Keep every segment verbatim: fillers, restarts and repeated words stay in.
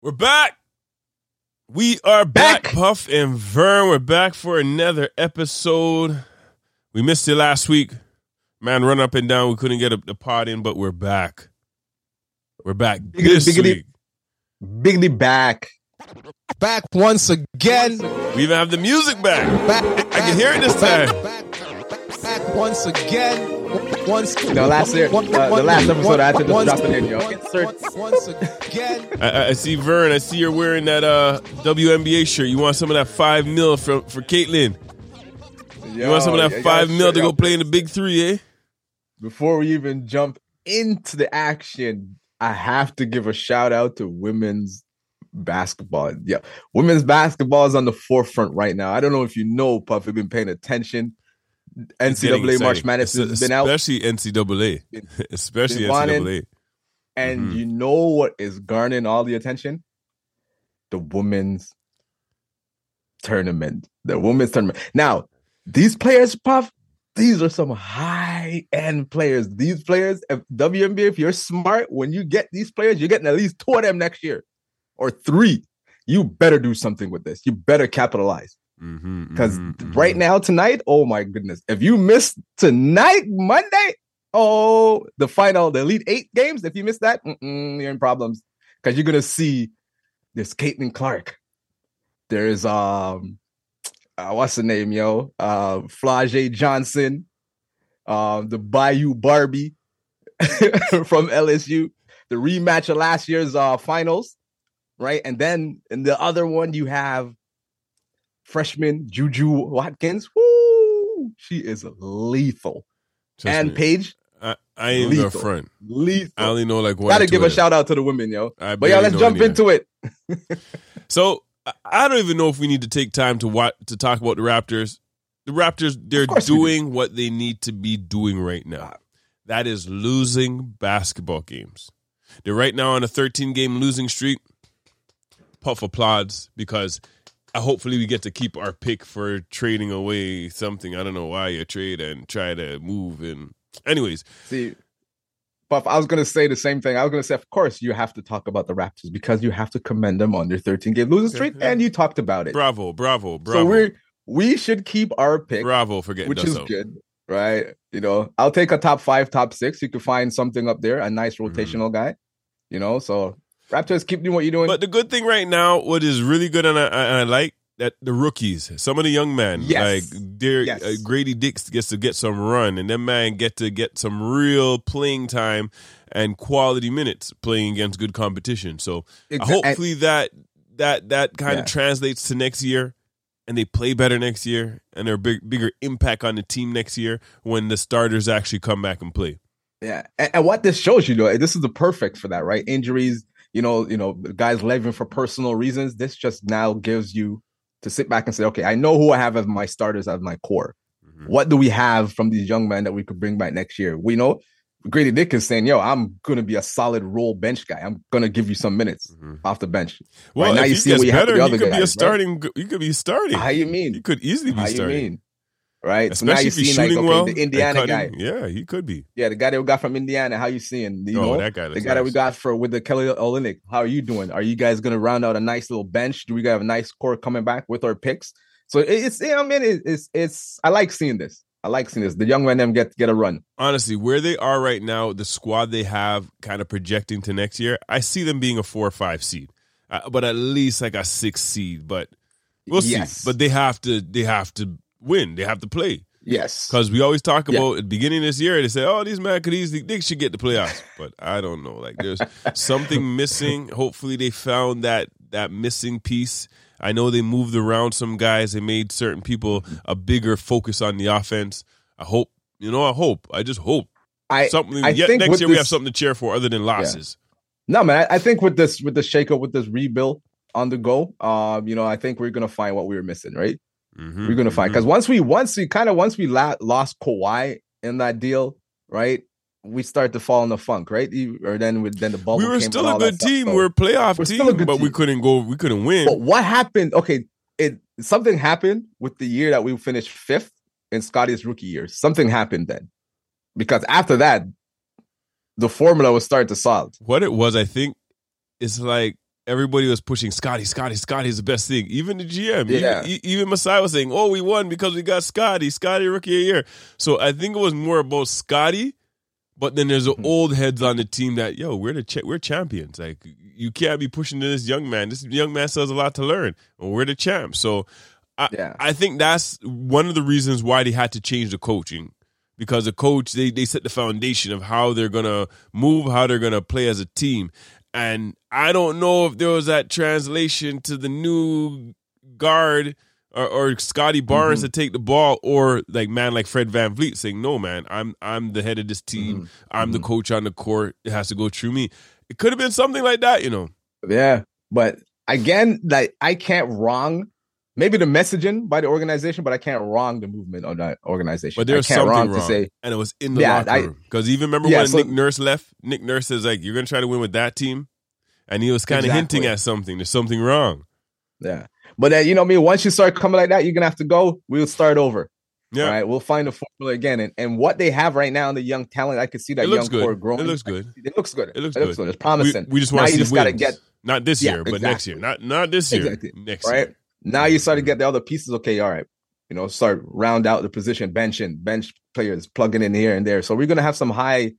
We're back. We are back, back, Puff and Vern. We're back for another episode. We missed it last week. Man, run up and down. We couldn't get a, the pod in, but we're back. We're back biggity, this biggity, week. Biggity back. Back once again. We even have the music back. Back, I back, can hear it this time. Back, back, back once again. Once, no, last year, uh, the last episode I had to just drop it in, yo. Once, once again. I, I see Vern. I see you're wearing that uh, W N B A shirt. You want some of that five mil for for Caitlin? Yo, you want some of that five mil to go play in the big three, eh? Before we even jump into the action, I have to give a shout out to women's basketball. Yeah, women's basketball is on the forefront right now. I don't know if you know, Puff, you've been paying attention. N C double A March Madness has been out. Especially N C double A. Especially N C double A. And mm-hmm. you know what is garnering all the attention? The women's tournament. The women's tournament. Now, these players, Puff, these are some high-end players. These players, if W N B A, if you're smart, when you get these players, you're getting at least two of them next year. Or three. You better do something with this. You better capitalize. Because mm-hmm, mm-hmm, right mm-hmm. now, tonight, oh my goodness. If you miss tonight, Monday, oh, the final, the Elite Eight games, if you miss that, you're in problems. Because you're going to see there's Caitlin Clark. There's, um, uh, what's the name, yo? Uh, Flau'jae Johnson. Uh, the Bayou Barbie from L S U. The rematch of last year's uh, finals, right? And then in the other one, you have freshman Juju Watkins. Woo! She is lethal. Trust and me. Paige. I, I ain't lethal. Her friend. Lethal. I only know like one. Gotta give a shout out to the women, yo. I but yeah, let's jump anything. into it. So I don't even know if we need to take time to watch, to talk about the Raptors. The Raptors, they're doing do. what they need to be doing right now. That is losing basketball games. They're right now on a thirteen-game losing streak. Puff applauds because hopefully we get to keep our pick for trading away something. I don't know why you trade and try to move. And anyways. See, Puff, I was going to say the same thing. I was going to say, of course, you have to talk about the Raptors because you have to commend them on their thirteen-game losing streak, and you talked about it. Bravo, bravo, bravo. So we we should keep our pick. Bravo for getting which us is out. Good, right? You know, I'll take a top five, top six. You could find something up there, a nice rotational mm. guy. You know, so Raptors, keep doing what you're doing. But the good thing right now, what is really good, and I, and I like that the rookies, some of the young men, yes. like they're, yes. uh, Grady Dix gets to get some run, and them man get to get some real playing time and quality minutes playing against good competition. So exactly. hopefully that that that kind yeah. of translates to next year, and they play better next year, and they're a big, bigger impact on the team next year when the starters actually come back and play. Yeah, and, and what this shows you, though, this is the perfect for that, right? Injuries, you know, you know, guys leaving for personal reasons. This just now gives you to sit back and say, okay, I know who I have as my starters, as my core. Mm-hmm. What do we have from these young men that we could bring back next year? We know Grady Dick is saying, yo, I'm going to be a solid role bench guy. I'm going to give you some minutes mm-hmm. off the bench. Well, right now, you see what you better, have the other you could guys, be a starting. Right? You could be starting. How you mean? You could easily be How starting. You mean? Right, especially so now if he's shooting like, okay, well. The Indiana guy, yeah, he could be. Yeah, the guy that we got from Indiana. How you seeing? You oh, know, that guy. The guy nice. that we got for with the Kelly Olynyk. How are you doing? Are you guys going to round out a nice little bench? Do we have a nice core coming back with our picks? So it's, you know, I mean, it's, it's, it's. I like seeing this. I like seeing this. The young men them get get a run. Honestly, where they are right now, the squad they have, kind of projecting to next year, I see them being a four or five seed, uh, but at least like a six seed. But we'll yes. see. But they have to. They have to win. They have to play. Yes. Because we always talk about yeah. at the beginning of this year, they say, oh, these men could easily, they should get the playoffs. But I don't know. Like, there's something missing. Hopefully they found that that missing piece. I know they moved around some guys. They made certain people a bigger focus on the offense. I hope, you know, I hope. I just hope. I, something. I yet think next year this, we have something to cheer for other than losses. Yeah. No, man, I, I think with this, with the shakeup, with this rebuild on the go, um, you know, I think we're going to find what we were missing, right? Mm-hmm, we're gonna mm-hmm. find because once we once we kind of once we la- lost Kawhi in that deal, right? We start to fall in the funk, right? Or then with then the bubble. We were came still a good team. So we're a playoff we're team, but team. we couldn't go. We couldn't win. But what happened? Okay, it something happened with the year that we finished fifth in Scotty's rookie year. Something happened then, because after that, the formula was starting to solve. What it was, I think, is like everybody was pushing Scotty, Scotty, Scotty's the best thing. Even the G M, Yeah. even, even Masai was saying, oh, we won because we got Scotty, Scotty rookie of the year. So I think it was more about Scotty, but then there's the Mm-hmm. old heads on the team that, yo, we're the ch- we're champions. Like, you can't be pushing to this young man. This young man still has a lot to learn. Well, we're the champs. So I, Yeah. I think that's one of the reasons why they had to change the coaching. Because the coach, they, they set the foundation of how they're going to move, how they're going to play as a team. And I don't know if there was that translation to the new guard or, or Scotty Barnes Mm-hmm. to take the ball, or like man like Fred VanVleet saying, no, man, I'm I'm the head of this team. Mm-hmm. I'm the coach on the court. It has to go through me. It could have been something like that, you know. Yeah. But again, like I can't wrong maybe the messaging by the organization, but I can't wrong the movement of that organization. But there's I can't something wrong, wrong, to say, and it was in the Yeah, locker I- room. Because even remember Yeah, when so- Nick Nurse left? Nick Nurse is like, you're going to try to win with that team? And he was kind of Exactly. hinting at something. There's something wrong. Yeah. But then, you know me, once you start coming like that, you're going to have to go. We'll start over. Yeah. All right. We'll find a formula again. And, and what they have right now in the young talent, I can see that It looks young core good. growing. It looks good. It looks good. It looks It looks good. good. It's promising. We, we just Now want to you see just got to wins. get, Not this Yeah, year, but next exactly. year. Not not this year. Exactly. Next right? year. Now you start to get the other pieces. Okay. All right. You know, start round out the position, benching, bench players, plugging in here and there. So we're going to have some high,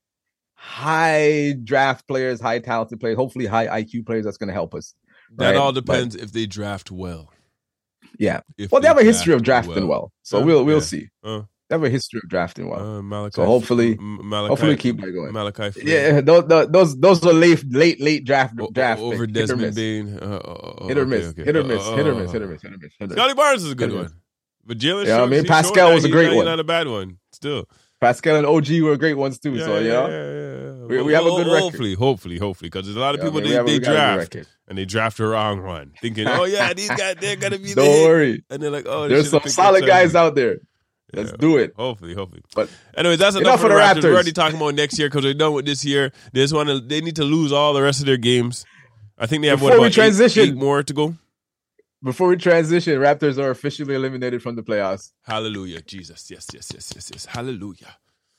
high draft players, high talented players, hopefully high I Q players. That's going to help us. That right? all But- depends if they draft well. Yeah. If Well, they have a history of drafting well. So Uh, we'll we'll yeah. see. Uh, They have a history of drafting well. uh, Malachi, So hopefully- M- Malachi, hopefully keep that going. Malachi Flynn. Yeah, those those those, those are late late late draft O- draft over pick. Hit or Desmond miss. Bain. Uh, uh, Hit or okay, miss. okay. Hit or Uh, miss. uh, Hit or uh, miss. Hit or miss. Hit or miss. Hit or miss. Scotty Barnes is a good Hit or one. miss. But Jalen Yeah, I Suggs, mean, he's Pascal showing that was a he's great not- he's one. Not a bad one. Still. Pascal and O G were great ones too. so you know, yeah. We- we have a good record. Hopefully, hopefully, hopefully, because there's a lot of Yeah, I people mean, we they, have a- they we got a good draft record. and they draft the wrong one, thinking, oh yeah, these guys they're gonna be Don't there. worry. And they're like, oh, they There's should've some picked solid the guys Chargers. out there. Let's Yeah. do it. Hopefully, hopefully. But Anyways, that's enough, Enough for the for the Raptors. Raptors. We're already talking about next year because they're done with this year. They just want to. They need to lose all the rest of their games. I think they have what Before we about eight- transition- eight more to go. before we transition, Raptors are officially eliminated from the playoffs. Hallelujah, Jesus. Yes, yes, yes, yes, yes. Hallelujah.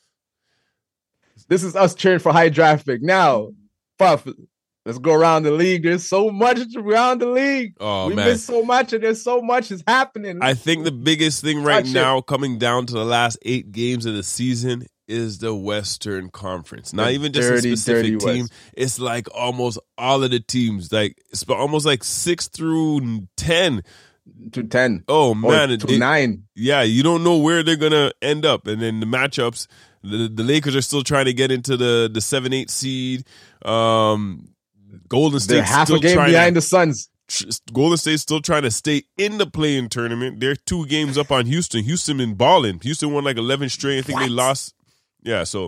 This is us cheering for high draft pick. Now, Puff, let's go around the league. There's so much around the league. Oh we man, miss so much, and there's so much is happening. I think the biggest thing right Touch it. now, coming down to the last eight games of the season, is the Western Conference. Not The even just dirty, a specific dirty team. West. It's like almost all of the teams. Like it's almost like six through ten. to ten Oh or man, to it- it- nine. yeah, you don't know where they're gonna end up, and then the matchups. The, the Lakers are still trying to get into the the seven eight seed. Um, Golden They're State's half still a game trying behind to, the Suns. tr- Golden State's still trying to stay in the play-in tournament. They're two games up on Houston. Houston been balling. Houston won like eleven straight. I think they What? lost. Yeah, so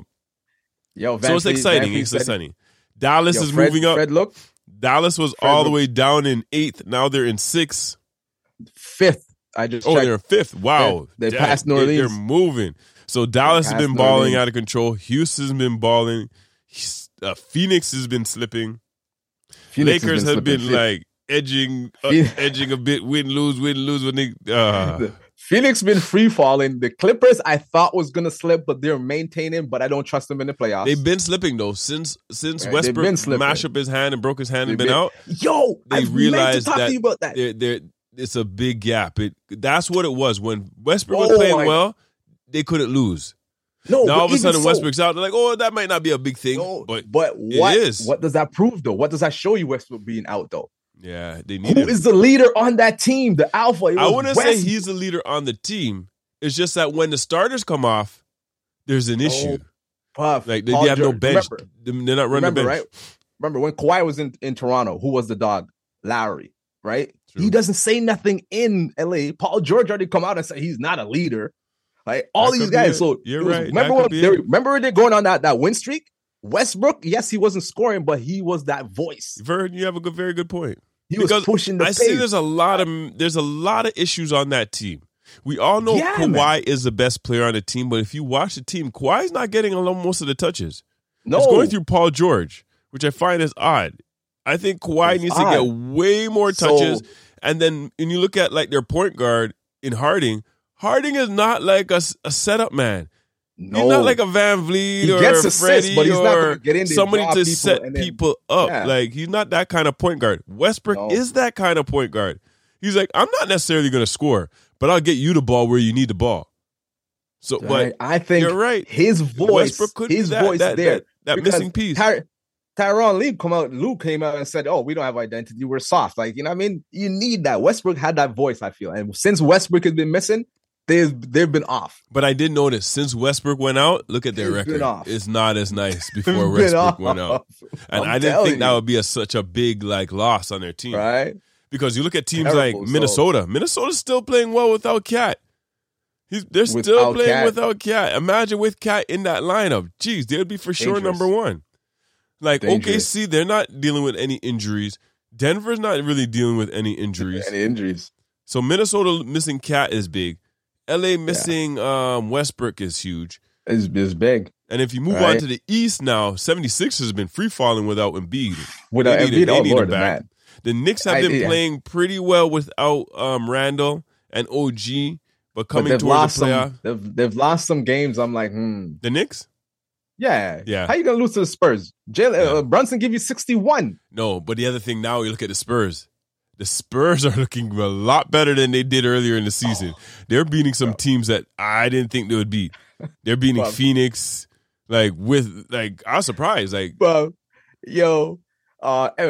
Yo, Van so it's Fleet- exciting. Van Fleet It's said- exciting. Dallas Yo, is Fred- moving up. Fred, look, Dallas was Fred all the look- way down in eighth. Now they're in sixth. fifth. I just Oh, checked. they're fifth. Wow. They- they Dang, passed New they- They're Orleans. moving. So Dallas has passed been New balling Orleans. out of control. Houston's been balling. Uh, Phoenix has been slipping. Phoenix has Lakers been have slipping been fifth. like edging, uh, Phoenix- edging a bit. Win, lose, win, lose. When they, uh, Phoenix been free falling. The Clippers I thought was gonna slip, but they're maintaining. But I don't trust them in the playoffs. they've been slipping though since since Right, they've been Westbrook slipping. mashed up his hand and broke his hand and They've been been- out. Yo, They I meant to realized talk that to you about that. They're, they're, it's a big gap. It that's what it was when Westbrook was Oh, playing my- well. They couldn't lose. No, Now but all of a even sudden so- Westbrook's out. They're like, oh, that might not be a big thing, No, but but it what is. what does that prove though? What does that show you Westbrook being out though? yeah, they need Who him. is the leader on that team? The alpha. It I was wouldn't say West- he's the leader on the team. It's just that when the starters come off, there's an issue. Puff. Like they, Paul they have no George. bench. Remember, They're not running remember, the bench. right? Remember when Kawhi was in, in Toronto, who was the dog? Lowry, right? True. He doesn't say nothing in L A. Paul George already come out and say he's not a leader. Like all That these could be guys. it. So You're it was- right. Remember That when could be they, it. remember when they're going on that, that win streak? Westbrook, yes, he wasn't scoring, but he was that voice. Vern, you have a good, very good point. He Because was pushing the I pace. see there's a lot of there's a lot of issues on that team. We all know Yeah, Kawhi man. is the best player on the team, but if you watch the team, Kawhi's not getting along most of the touches. no, It's going through Paul George, which I find is odd. I think Kawhi It's needs odd. to get way more So- touches. And then when you look at like their point guard in Harding, Harding is not like a, s- a setup man. No, He's not like a Van Vliet He or gets a assists, Freddie but he's not or gonna get in there, somebody draw to people, set and then- people up. Yeah. Like he's not that kind of point guard. Westbrook No. is that kind of point guard. He's like, I'm not necessarily going to score, but I'll get you the ball where you need the ball. So, Right. but I think you're right. his voice, Westbrook could his be that, voice that, there. that, that Because missing piece. Ty- Tyronn Lue come out. Luke came out and said, "Oh, we don't have identity. We're soft." Like you know, what I mean, you need that. Westbrook had that voice. I feel, and since Westbrook has been missing, they've they've been off. But I did notice since Westbrook went out, look at their It's been record. off. It's not as nice before Been Westbrook off. went out. And I'm I didn't telling think that you. would be a, such a big like loss on their team. Right? Because you look at teams Terrible, like so- Minnesota. Minnesota's still playing well without Cat. He's, they're still Without playing Cat. without Cat. Imagine with Cat in that lineup. Jeez, they would be for sure Dangerous. number one. Like Dangerous. O K C, they're not dealing with any injuries. Denver's not really dealing with any injuries. Any injuries? So Minnesota missing Cat is big. L A missing um, Westbrook is huge. It's, it's big. And if you move on Right. to the East now, seventy-six has been free falling without Embiid. Without They need Embiid, it- they oh need Lord, him back. man. The Knicks have I- been yeah. playing pretty well without um, Randall and O G, but But coming they've towards lost the playoff. some. They've, they've lost some games. I'm like, hmm. The Knicks? Yeah, Yeah. How you gonna lose to the Spurs? Jalen Yeah. uh, Brunson give you sixty-one. No, but the other thing now, you look at the Spurs. The Spurs are looking a lot better than they did earlier in the season. Oh. They're beating some teams that I didn't think they would beat. They're beating Well- Phoenix, like with like I was surprised. Like But yo, uh, eh,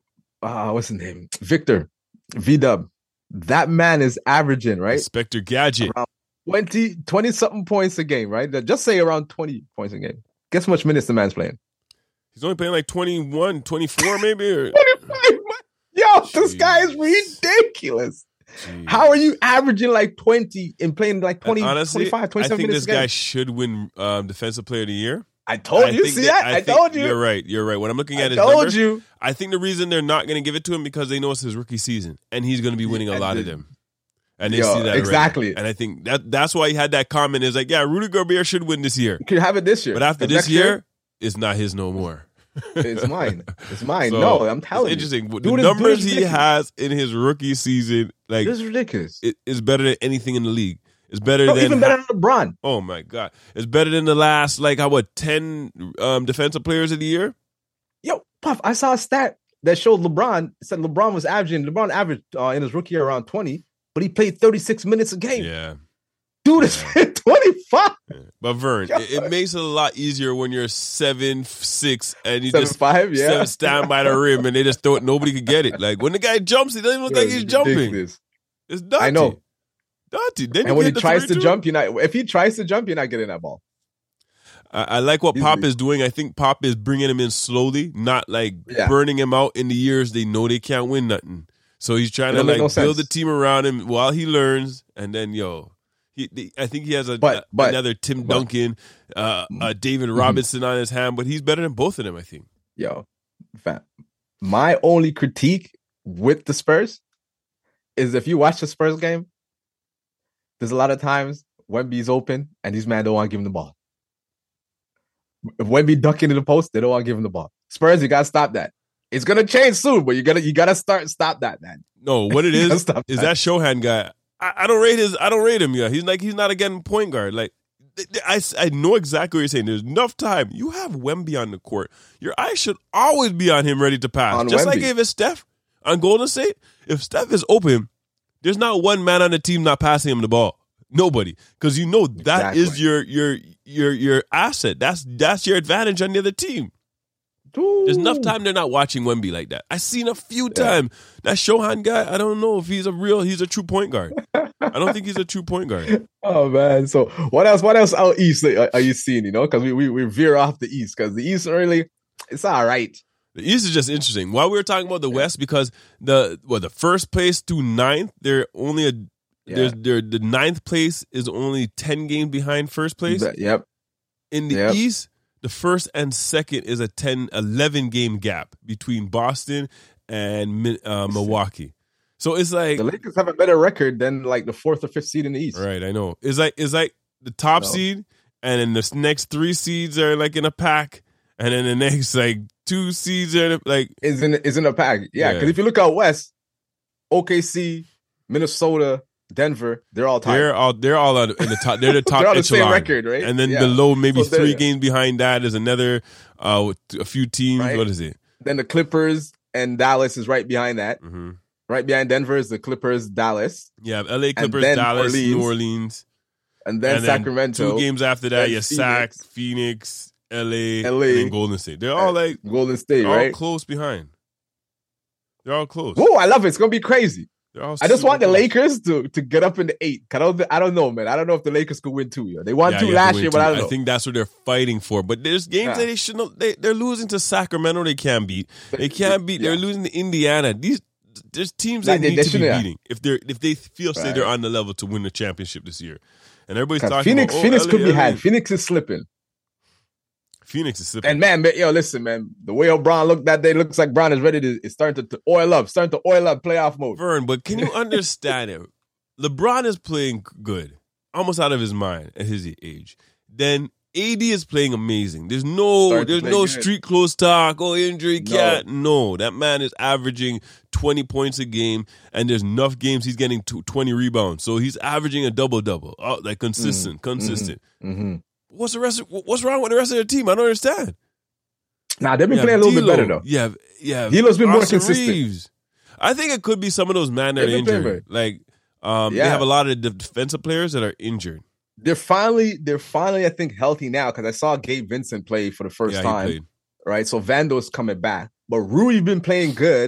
uh, what's his name? Victor V Dub. That man is averaging right Inspector Gadget. twenty, twenty something points a game, right? Just say around twenty points a game. Guess how much minutes the man's playing? He's only playing like twenty-one, twenty-four maybe. Or, twenty-five. Yo, this Jeez. guy is ridiculous. Jeez. How are you averaging like twenty and playing like twenty, And honestly, twenty-five, I twenty-seven think minutes this a game? guy should win um, Defensive Player of the Year. I told I you. think See that? I, think- told you. You're right. You're right. When I'm looking I at his told numbers, you. I think the reason they're not going to give it to him because they know it's his rookie season and he's going to be winning a Yeah, lot of the- them. And they Yo, see that already. exactly. And I think that that's why he had that comment. Is like, yeah, Rudy Gobert should win this year, You could have it this year. but after 'Cause this next year, it's not his no more. it's mine. It's mine. So, no, I'm telling it's you. interesting. The Dude is- dude numbers is he ridiculous. has in his rookie season, like, This is ridiculous. it, is better than anything in the league. It's better Bro, than even better than LeBron. Oh my god, it's better than the last like how what ten um, defensive players of the year. Yo, Puff, I saw a stat that showed LeBron. It said LeBron was averaging, LeBron averaged uh, in his rookie year around twenty, but he played thirty-six minutes a game. Yeah, Dude is twenty-five. but Vern, God. it, it makes it a lot easier when you're seven f- six and you Seven just five, yeah. seven, stand by the rim and they just throw it. Nobody could get it. Like when the guy jumps, he doesn't even look like he's jumping. Ridiculous. It's dirty. I know. Dirty. Then And you when he get the tries to three, too. jump, you're not. If he tries to jump, you're not getting that ball. I, I like what He's Pop weak. is doing. I think Pop is bringing him in slowly, not like Yeah. burning him out in the years they know they can't win nothing. So he's trying It to don't make like no build sense. the team around him while he learns, and then yo, he, the- I think he has a, But- a- but- another Tim but- Duncan, uh, uh, David Mhm. Robinson on his hand, but he's better than both of them. I think. Yo, fam. My only critique with the Spurs is if you watch the Spurs game, there's a lot of times Wemby's open and these men don't want to give him the ball. If Wemby duck into the post, they don't want to give him the ball. Spurs, you gotta stop that. It's gonna change soon, but you gotta you gotta start stop that, man. No, what it You gotta is stop is that Shohan guy. I, I don't rate his. I don't rate him. Yeah, he's like he's not a getting point guard. Like th- th- I, I know exactly what you're saying. There's enough time. You have Wemby on the court. Your eyes should always be on him, ready to pass. On Just like Wemby. if it's Steph on Golden State. If Steph is open, there's not one man on the team not passing him the ball. Nobody, because you know that is Exactly. your your your your asset. That's that's your advantage on the other team. There's enough time they're not watching Wemby like that. I've seen a few times. That Shohan guy, I don't know if he's a real, he's a true point guard. I don't think he's a true point guard. Oh man! So what else? What else out east are, are you seeing? You know, because we, we we veer off the east because the east really it's all right. The East is just interesting. While we were talking about the West, because the well, the first place to ninth, they're only a Yeah. there's they're, the ninth place is only ten games behind first place. But- yep. In the Yep. East, the first and second is a ten, eleven game gap between Boston and Mi- uh, Milwaukee. So it's like The Lakers have a better record than like the fourth or fifth seed in the East. right, I know. It's like it's like the top No. seed, and then the next three seeds are like in a pack, and then the next like two seeds are in a, like Is in is in a pack. Yeah, Yeah. because if you look out west, O K C, Minnesota, Denver, they're all tied. They're all they're all in the top. They're the top they're on the echelon. same record, right? And then Yeah. below, maybe So three they're- games behind that is another uh a few teams. Right. What is it? Then the Clippers and Dallas is right behind that. Mm-hmm. Right behind Denver is the Clippers, Dallas, Yeah, L A Clippers, then Dallas, Orleans. New Orleans, and then and then Sacramento. two games after that, then yeah, Sac, Phoenix, L A, L A, and then Golden State. They're all like Golden State, all right? close behind. They're all close. Whoa, I love it. It's gonna be crazy. They're all I just super want the close. Lakers to, to get up in the eight. I don't, I don't know, man. I don't know if the Lakers could win two. Yo. They won Yeah, two you have last to win year, two. but I don't know. I think that's what they're fighting for. But there's games Yeah. that they shouldn't. They they're losing to Sacramento. They can't beat. They can't beat. Yeah. They're losing to Indiana. These there's teams Like, they they- need they to be shouldn't- beating if they're if they feel say Right. they're on the level to win the championship this year. And everybody's 'Cause talking Phoenix, about, oh, Phoenix L A, could be L A. had. Phoenix is slipping. Phoenix is slipping. And man, man, yo, listen, man. The way Brown looked that day looks like Brown is ready to. It's starting to, to oil up. Starting to oil up playoff mode. Vern, but can you understand it? LeBron is playing good, almost out of his mind at his age. Then A D is playing amazing. There's no, Starting to there's play no good. street close talk. Oh, injury No. cat. No, that man is averaging twenty points a game, and there's enough games he's getting to twenty rebounds. So he's averaging a double double, oh, like consistent, consistent. Mm-hmm. What's the rest? Of, what's wrong with the rest of their team? I don't understand. Nah, they've been You playing a have little bit D'Lo. better though. Yeah, yeah. D'Lo's been more Austin consistent. Reeves. I think it could be some of those men that are They've been playing injured. Like, um, they Yeah. have a lot of de- defensive players that are injured. They're finally, they're finally, I think, healthy now because I saw Gabe Vincent play for the first yeah, he time. played. Right, so Vando's coming back, but Rui been playing good.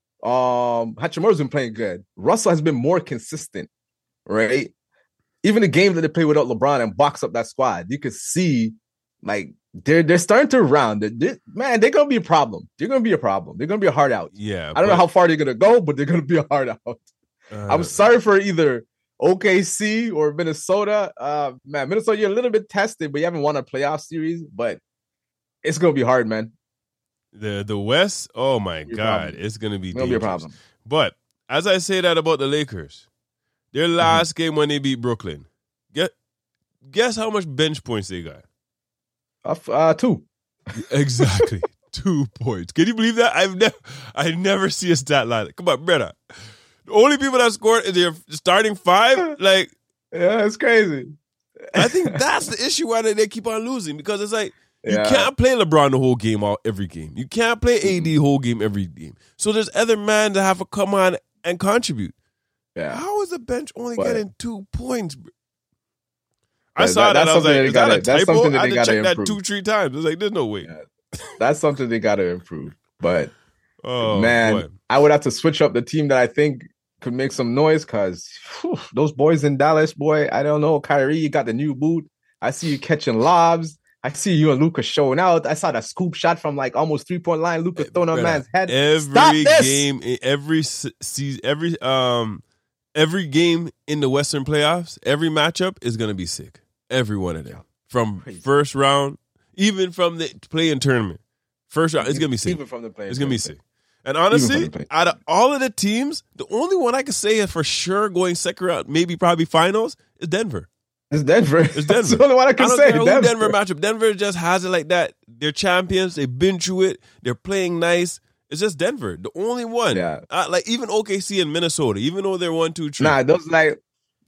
Um, Hachimura's been playing good. Russell has been more consistent. Right, even the games that they play without LeBron and box up that squad, you could see like they're they're starting to round. They're, they're- man, they're gonna be a problem. They're gonna be a problem. They're gonna be a hard out. Yeah, I don't know how far they're gonna go, but they're gonna be a hard out. Uh, I'm sorry for either O K C or Minnesota. Uh, man, Minnesota, you're a little bit tested, but you haven't won a playoff series. But it's gonna be hard, man. the the West. Oh my Be a God, problem. it's gonna be It's gonna be a dangerous. problem. But as I say that about the Lakers, their Mm-hmm. last game when they beat Brooklyn, get guess how much bench points they got? Uh, f- uh, two. Exactly. Two points. Can you believe that? I've never I never see a stat like that. Come on, brother. The only people that scored is their starting five. Like, Yeah, it's crazy. I think that's the issue why they, they keep on losing because it's like you Yeah. can't play LeBron the whole game all every game. You can't play A D whole game every game. So there's other men that have to come on and contribute. Yeah. How is the bench only But- getting two points? bro? I But saw that- that. that's I was something like, they is that gotta- a that's typo? something that I had they to check gotta that improve. two, three times. I was like, there's no way. Yeah. That's something they got to improve. But Oh, man, boy. I would have to switch up the team that I think could make some noise because those boys in Dallas, boy, I don't know. Kyrie, you got the new boot. I see you catching lobs. I see you and Luca showing out. I saw that scoop shot from like almost three point line. Luca throwing on Brother, man's head. Every Stop this! game, every se- season, every um, every game in the Western playoffs, every matchup is gonna be sick. Every one of them, from Crazy. first round, even from the play-in tournament, first round, it's gonna be sick. Even from the play. It's gonna be sick. And from honestly, the play. out of all of the teams, the only one I can say for sure going second round, maybe probably finals, is Denver. It's Denver. It's That's Denver. the only one I I can don't say. care who Denver. Denver matchup. Denver just has it like that. They're champions. They've been through it. They're playing nice. It's just Denver, the only one. Yeah. Uh, like even O K C and Minnesota, even though they're one, two, three, Nah, those like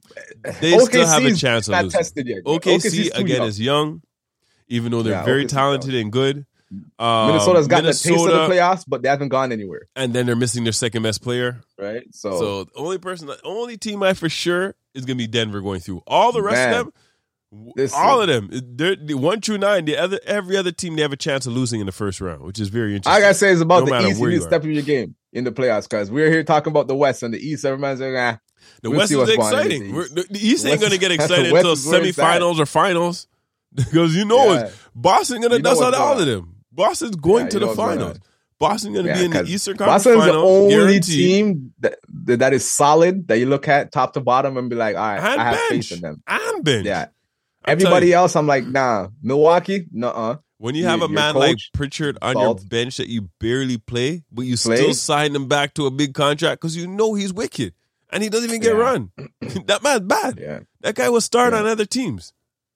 they still have a O K C 's chance of not losing. tested yet. O K C, O K C 's too again young. is young, even though they're Yeah, very O K C 's talented and good. Um, Minnesota's gotten a taste of the Minnesota, playoffs, but they haven't gone anywhere. and then they're missing their second best player. Right. So, So the only person, the only team I for sure is gonna be Denver going through. All the rest Man, of them, w- this- all of them, they're the one through nine. The other, every other team, they have a chance of losing in the first round, which is very interesting. I gotta say it's about No the matter East. You where need you to are. step in your game in the playoffs because we're here talking about the West and the East. Everyone's like, ah, The we'll West see is what's going on in exciting. the We're- East. The the East The ain't West going to get is- the excited West until is where it's at. semifinals or finals because you know Yeah. it's Boston going to You know dust out what's all going of them. Boston's going Yeah, to you know the what's going finals. on. Boston's going to Yeah, be in the 'cause Eastern Conference Boston's the finals. only guaranteed. team that that is solid that you look at top to bottom and be like, all right, And I have bench. faith in them. And bench. Yeah. I'm Everybody telling you, else, I'm like, nah. Milwaukee, nuh-uh. when you your- have a your man like coach, Pritchard on Salt. your bench that you barely play, but you Play. still sign him back to a big contract because you know he's wicked and he doesn't even get Yeah. run. That man's bad. Yeah. That guy will start Yeah. on other teams.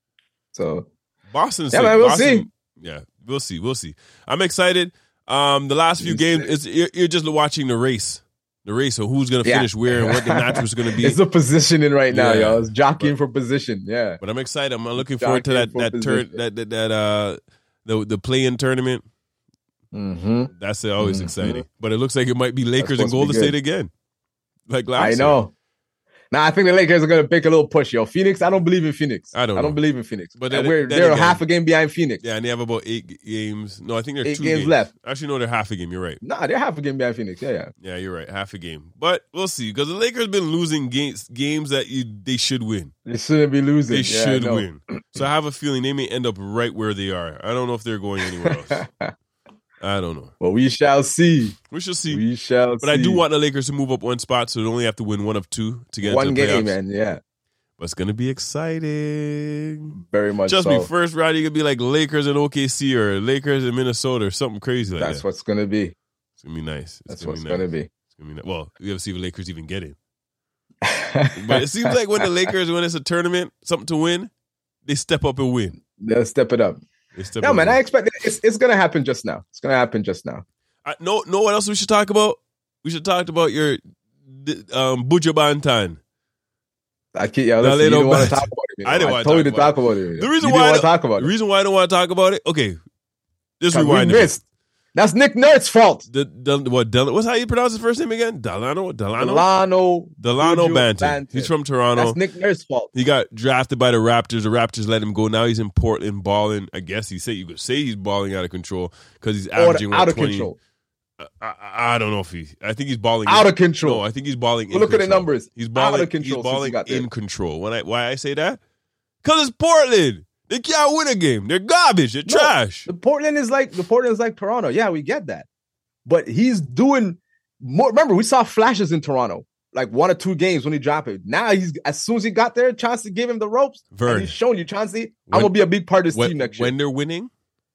So Boston's Yeah, sick. man, we'll Boston- see. Yeah, we'll see. We'll see. I'm excited. Um, the last few We'll games, see. it's, you're, you're just watching the race The race of who's going to Yeah. finish where and what the match was going to be. It's the positioning right now, Yeah. yo. It's jockeying for position. Yeah. But I'm excited. I'm looking forward to that Jockeying for that turn position. that that, that uh the the play-in tournament. Mm-hmm. That's always Mhm. exciting. But it looks like it might be Lakers and supposed to be Golden good. State again. Like last I year. know. Now I think the Lakers are gonna make a little push, yo. Phoenix, I don't believe in Phoenix. I don't I know. don't believe in Phoenix. But But then- we're then they're again- half a game behind Phoenix. Yeah, and they have about eight g- games. No, I think they're Eight two games games left. Actually, no, they're half a game. You're right. Nah, they're half a game behind Phoenix. Yeah, yeah. Yeah, you're right. Half a game. But we'll see. Because the Lakers been losing games games that you they should win. They shouldn't be losing. They Yeah, I should know. win. So I have a feeling they may end up right where they are. I don't know if they're going anywhere else. I don't know. Well, we shall see. We shall see. We shall But see. I do want the Lakers to move up one spot, so they only have to win one of two to get one into the game, playoffs. man. Yeah, But it's gonna be exciting. very much. Just so. me, first round, you could be like Lakers and O K C or Lakers and Minnesota or something crazy like That's that. what's gonna be. It's gonna be nice. It's That's gonna what's be gonna nice. be. It's gonna be nice. Well, we have to see if the Lakers even get in. But it seems like when the Lakers, when it's a tournament, something to win, they step up and win. They'll step it up. They step No, up man, and I win. expect it. it's it's gonna happen just now. It's gonna happen just now. I, no, know what else we should talk about? We should talk about your um, Buju Banton. I can't. Yeah, No, listen, they you don't don't want bet. to talk about it. you know. I didn't wanna told you talk to talk about about it. The reason you why I didn't want don't- to talk about The it. reason why I don't want to talk about it, okay, just 'Cause rewind we it. missed. That's Nick Nurse's fault. The, the, what, Del, what's how you pronounce his first name again? Delano? Delano? Delano. Delano Buju Banton. Banton. He's from Toronto. That's Nick Nurse's fault. He got drafted by the Raptors. The Raptors let him go. Now he's in Portland balling. I guess he say you could say he's balling out of control because he's Or averaging what, out of twenty. control. I, I, I don't know if he. I think he's balling Out in, of control. No, I think he's balling. Well, in look at the control. numbers. He's Out balling. of control He's since he balling got there. in control. When I why I say that? Because it's Portland. They can't win a game. They're garbage. They're No, trash. The Portland is like the Portland is like Toronto. Yeah, we get that, but he's doing more. Remember, we saw flashes in Toronto, like one or two games when he dropped it. Now he's as soon as he got there, Chauncey gave him the ropes. Vern. And he's showing you, Chauncey, When- I'm gonna be a big part of this When, team next year. when they're winning,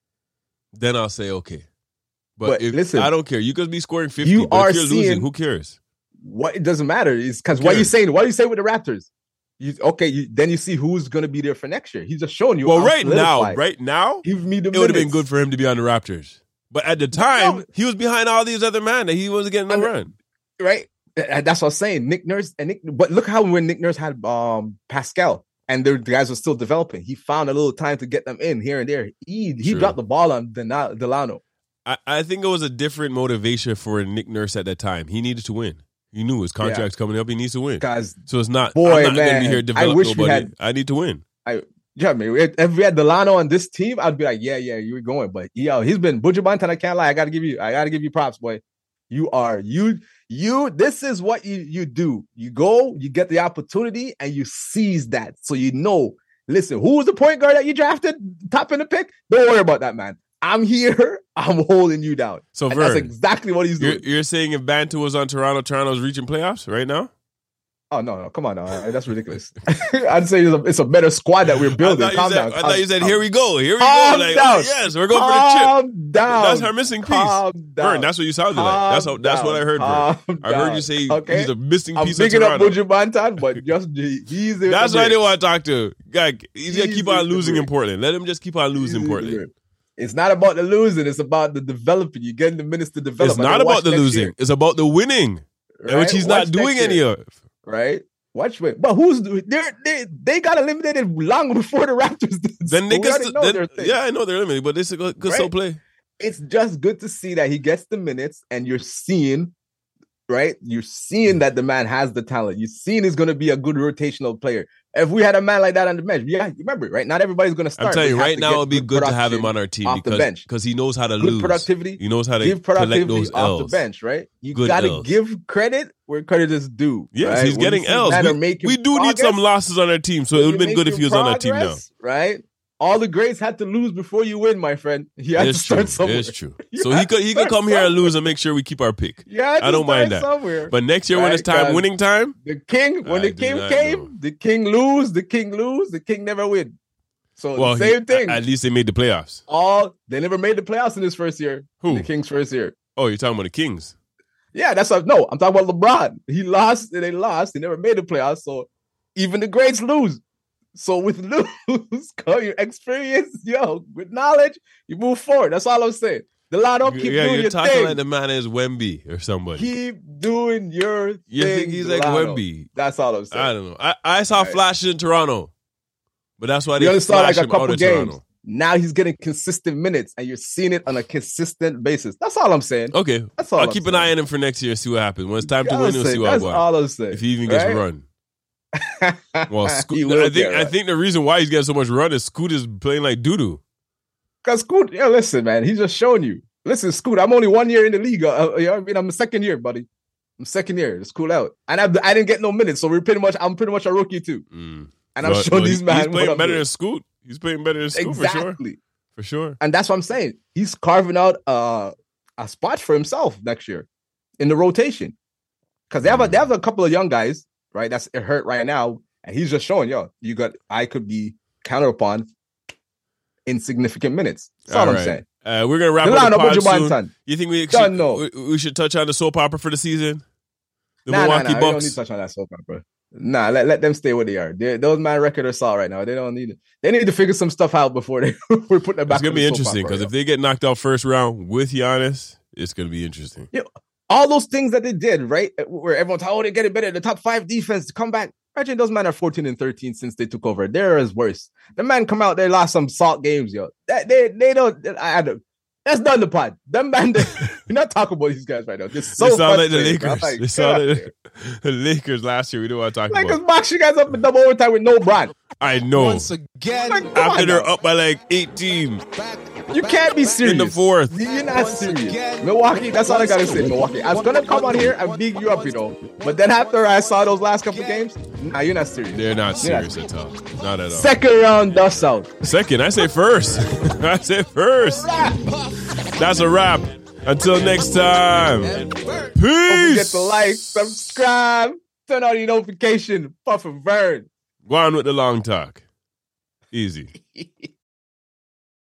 then I'll say okay. But, But if, listen, I don't care. You could be scoring fifty. you but are if you're seeing- losing, who cares? What it doesn't matter is because Who what you cares? saying? What you say with the Raptors? You okay? You, then you see who's gonna be there for next year. He's just showing you. Well, I'm right now, solidified. right now, Give me the it would have been minutes. good for him to be on the Raptors. But at the time, No. he was behind all these other men that he wasn't getting no Under- run. right? And that's what I'm saying. Nick Nurse and Nick, but look how when Nick Nurse had um Pascal and the guys were still developing, he found a little time to get them in here and there. He he True. dropped the ball on Dena- Delano. I, I think it was a different motivation for Nick Nurse at that time. He needed to win. He knew his contract's coming up. He needs to win. Guys, So it's not. Boy, I'm not going to man, be here I develop wish we nobody. had- I need to win. yeah, man. If if we had Delano on this team, I'd be like, yeah, yeah, you're going. But yo, he's been Buju Banton. I can't lie. I gotta give you, I gotta give you props, boy. You are you you. This is what you you do. You go, you get the opportunity, and you seize that. So you know. Listen, who was the point guard that you drafted top in the pick? Don't worry about that, man. I'm here. I'm holding you down. So, And that's Vern, exactly what he's you're, doing. you're saying if Bantu was on Toronto, Toronto's reaching playoffs right now? Oh no, no, come on, now. That's ridiculous. I'd say it's a, it's a better squad that we're building. I thought, Calm you said, down. I thought you said, calm- here we go. Here we Calm go. Like, down. oh, yes, we're going for the chip. Calm down. That's our missing piece. Calm down. Vern, that's what you sounded like. That's how, Calm that's what I down. heard, Vern. Calm I heard you down. say Okay? he's a missing I'm piece of picking up Toronto. Buju Banton, but just he's in That's the why I mix. didn't want to talk to. Guy, he's gonna He's keep on in the losing in mix. Portland. Let him just keep on He's losing in in the Portland. mix. It's not about the losing. It's about the developing. You're getting the minutes to develop. It's And not then watch about the next losing. year, It's about the winning, right? which he's Watch not doing next any year, of. right? Watch win. But who's they they they got eliminated long before the Raptors did. Then So they we can already st- know then- their thing. yeah, I know they're limited, but they still could could still Right. play. It's just good to see that he gets the minutes and you're seeing, right? You're seeing that the man has the talent. You're seeing he's going to be a good rotational player. If we had a man like that on the bench, yeah, remember, right? Not everybody's going to start. I'm telling but you, have right to now get it'd be good to have him production on our team off the because bench. because he knows how to Good lose. productivity. He knows how to Give collect productivity those off the L's. bench, right? You Good got to L's. give credit where credit is due. Yes, right? he's When you getting see L's. men are We, making we do need some progress, losses on our team, so it when would have you're been good if he was making on our team now. progress, right? All the greats had to lose before you win, my friend. You had It's to start true. somewhere. It's true. You So he had could to he could start come here and somewhere. lose and make sure we keep our pick. You had to I don't mind start that. Somewhere. But next year when Right, it's time, guys. winning time, The king, when I the do king not came, know. the king lose, the king lose, the king never win. So well, the he- same thing. At least they made the playoffs. All they never made the playoffs in his first year. Who? The Kings' first year. Oh, you're talking about the Kings. Yeah, that's what, no. I'm talking about LeBron. He lost, and they lost. They never made the playoffs. So even the greats lose. So with lose, come your experience, yo, with knowledge, you move forward. That's all I'm saying. Delano, keep yeah, doing you're your talking thing. like the man is Wemby or somebody. Keep doing your you thing. think he's like Delano. Wemby? That's all I'm saying. I don't know. I, I saw Right. flashes in Toronto, but that's why You they only saw like flash a him out couple of games. Toronto. Now he's getting consistent minutes, and you're seeing it on a consistent basis. That's all I'm saying. Okay, That's all I'll I'm keep an saying. eye on him for next year. See what happens. When it's time to That's win, we'll see what That's happens. all I'm saying. If he even gets right? run. Well, Scoot, He will I think get I run. think the reason why he's getting so much run is Scoot is playing like doo doo. Because Scoot, yeah, listen, man, he's just showing you. Listen, Scoot, I'm only one year in the league. Uh, you know what I mean, I'm a second year, buddy. I'm second year. It's cool out, and I, I didn't get no minutes, so we're pretty much. I'm pretty much a rookie too, Mm. and I'm But- showing but these he- man He's what playing I'm better doing. than Scoot. He's playing better than Scoot for sure. Exactly, For sure. and that's what I'm saying. He's carving out uh, a spot for himself next year in the rotation because they have a they have a couple of young guys, right? That's hurt right now, and he's just showing, yo, you got I could be counted upon in significant minutes. That's all, All I'm right. saying. Uh, we're gonna wrap Delano, up the put pod your mind, soon. son. You think we Done, should, no. we, we should touch on the soap opera for the season? The Nah, nah, Milwaukee nah. We don't need Bucks. to touch on that soap opera. Nah, let, let them stay where they are. They, those man record are solid right now. They don't need it. They need to figure some stuff out before they we put them back. It's gonna on be the soap interesting opera, because yo. if they get knocked out first round with Giannis, it's gonna be interesting. all those things that they did, right, where everyone's oh they're getting better, the top five defense to come back. Imagine those men are fourteen and thirteen since they took over. They're as worse. The man come out, they lost some salt games, yo. That they they don't. I, I don't. That's done the pod. Them man, they, we're not talking about these guys right now. They're so they sound like the frustrated, bro. Lakers. Like, they get sound out like there. the Lakers last year. We don't want to talk Lakers about. box you guys up in double overtime with no brand. I know. Once again, Like, come After on they're now. up by like eighteen back, You can't be serious. in the fourth. You're not Once serious. again, Milwaukee, that's all I gotta say. Milwaukee. I was gonna come on here and big you up, you know. But then after I saw those last couple games, nah, you're not serious. They're not You're serious at all. Not at all. Second round dust out. Second, I say first. I say first. That's a wrap. Until next time. and Bert. Peace. Don't forget to like, subscribe, turn on your notification. Puff and Vern. Go on with the long talk. Easy.